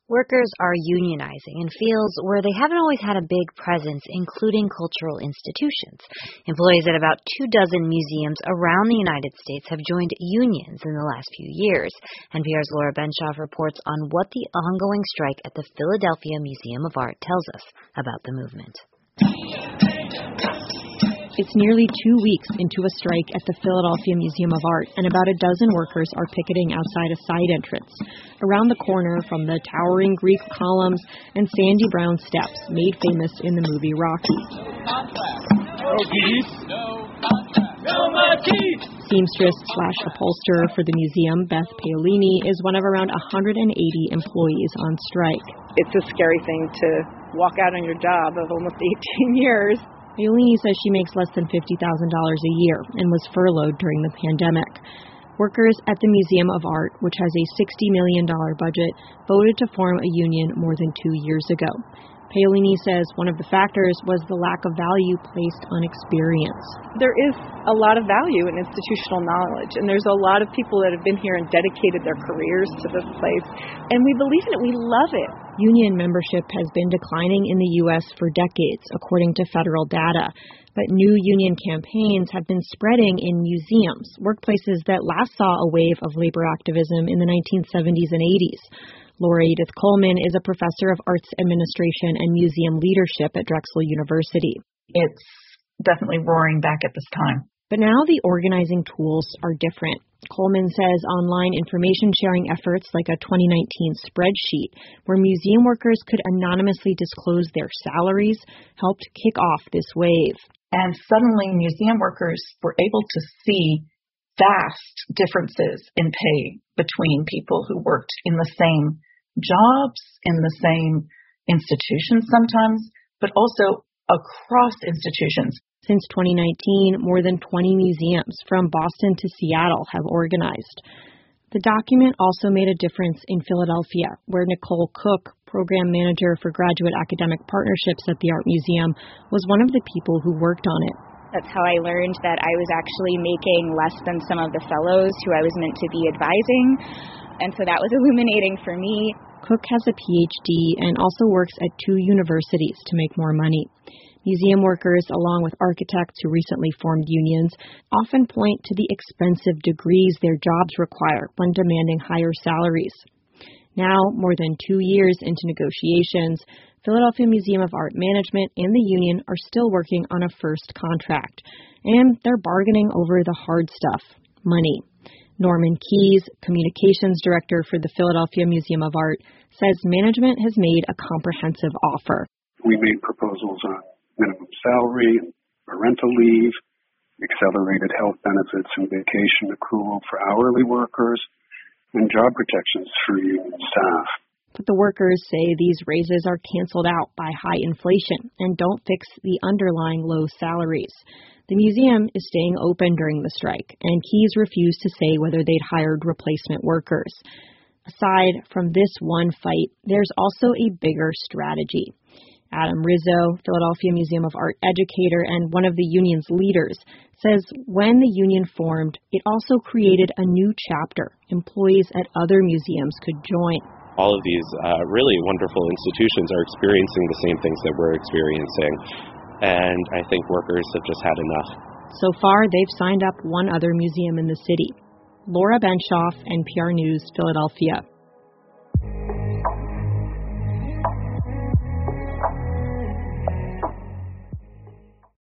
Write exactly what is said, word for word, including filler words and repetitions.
Workers are unionizing in fields where they haven't always had a big presence, including cultural institutions. Employees at about two dozen museums around the United States have joined unions in the last few years. N P R's Laura Benshoff reports on what the ongoing strike at the Philadelphia Museum of Art tells us about the movement. It's nearly two weeks into a strike at the Philadelphia Museum of Art, and about a dozen workers are picketing outside a side entrance. Around the corner from the towering Greek columns and sandy brown steps made famous in the movie Rocky. No peace. No contract. No money. Seamstress slash upholsterer for the museum, Beth Paolini, is one of around one hundred eighty employees on strike. It's a scary thing to walk out on your job of almost eighteen years. Paolini says she makes less than fifty thousand dollars a year and was furloughed during the pandemic. Workers at the Museum of Art, which has a sixty million dollars budget, voted to form a union more than two years ago. Paolini says one of the factors was the lack of value placed on experience. There is a lot of value in institutional knowledge, and there's a lot of people that have been here and dedicated their careers to this place, and we believe in it. We love it. Union membership has been declining in the U S for decades, according to federal data. But new union campaigns have been spreading in museums, workplaces that last saw a wave of labor activism in the nineteen seventies and eighties. Laura Edith Coleman is a professor of arts administration and museum leadership at Drexel University. It's definitely roaring back at this time. But now the organizing tools are different. Coleman says online information sharing efforts like a twenty nineteen spreadsheet where museum workers could anonymously disclose their salaries helped kick off this wave. And suddenly museum workers were able to see vast differences in pay between people who worked in the same jobs, in the same institutions sometimes, but also across institutions. Since twenty nineteen, more than twenty museums from Boston to Seattle have organized. The document also made a difference in Philadelphia, where Nicole Cook, program manager for graduate academic partnerships at the Art Museum, was one of the people who worked on it. That's how I learned that I was actually making less than some of the fellows who I was meant to be advising, and so that was illuminating for me. Cook has a P H D and also works at two universities to make more money. Museum workers, along with architects who recently formed unions, often point to the expensive degrees their jobs require when demanding higher salaries. Now, more than two years into negotiations, Philadelphia Museum of Art Management and the union are still working on a first contract, and they're bargaining over the hard stuff, money. Norman Keys, communications director for the Philadelphia Museum of Art, says management has made a comprehensive offer. We made proposals on minimum salary, parental leave, accelerated health benefits and vacation accrual for hourly workers, and job protections for union staff. But the workers say these raises are canceled out by high inflation and don't fix the underlying low salaries. The museum is staying open during the strike, and Keys refused to say whether they'd hired replacement workers. Aside from this one fight, there's also a bigger strategy. Adam Rizzo, Philadelphia Museum of Art educator and one of the union's leaders, says when the union formed, it also created a new chapter. Employees at other museums could join. All of these uh, really wonderful institutions are experiencing the same things that we're experiencing, and I think workers have just had enough. So far, they've signed up one other museum in the city. Laura Benshoff, N P R News, Philadelphia.